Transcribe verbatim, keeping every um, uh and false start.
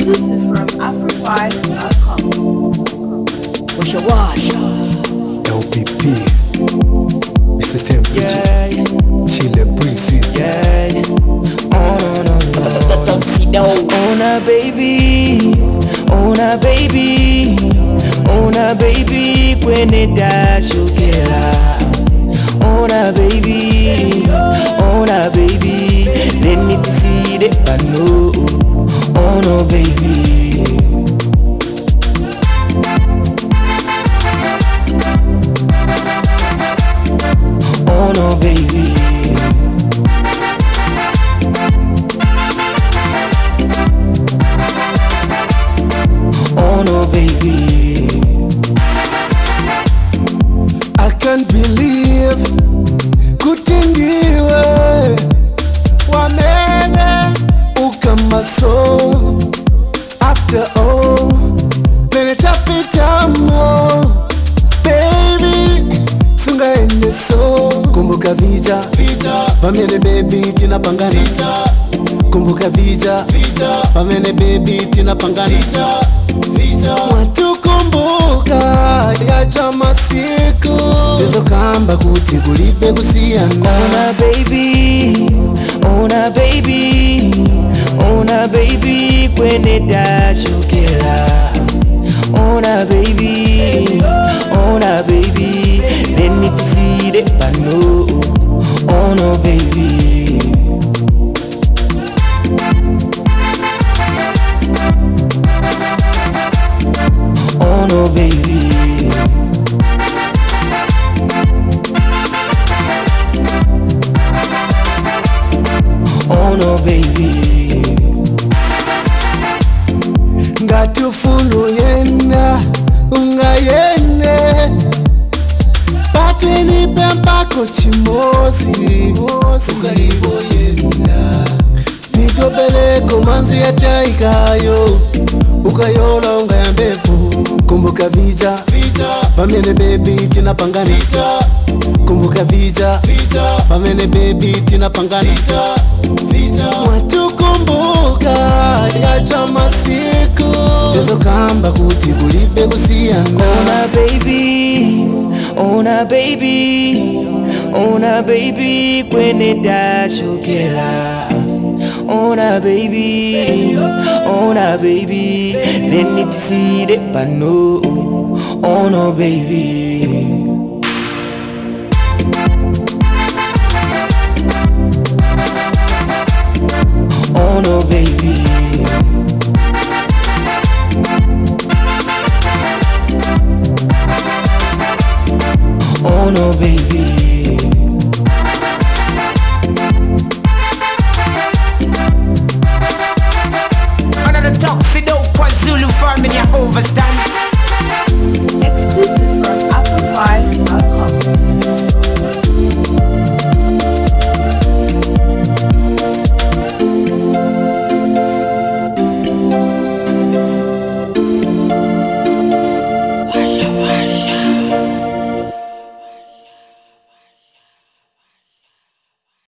exclusive from afro five dot com. Washa washa L P P Mister Temperature yeah, Chile Breezy yeah. Oh no no no Tuxedo. Oh na baby, oh na baby, oh na baby kwenye dashokela. Oh na baby, oh na baby, let me see the pano. Oh no baby. Oh no baby. Oh no baby. I can't believe kutindiwe wamene ukamaso. After all menetapitamo baby sungaende so. Kumbuka vita pamene baby tinapangana. Kumbuka vita pamene baby tinapangana. Mwatukumbuka yacha masiku tezo kamba kuti kulibe kusiyana. Ona baby, ona baby, ona baby kwenye dashokela. Ona baby, ona baby, let me see the pano. Oh no baby. Oh no baby. Oh no baby. Ngatufunu yena ungayene pateni pempako chimozi ukalibo yena nitobeleko manzi yataikayo ukayola ungayambepo. Kumbuka vita pamene baby tinapangana. Kumbuka vita pamene baby tinapangana. Mwatukumbuka yacha masiku tezo kamba kuti kulibe kusiyana. Ona baby, ona baby, ona baby kwenye dashokela. Ona baby, ona baby, let me see the pano. Oh no baby.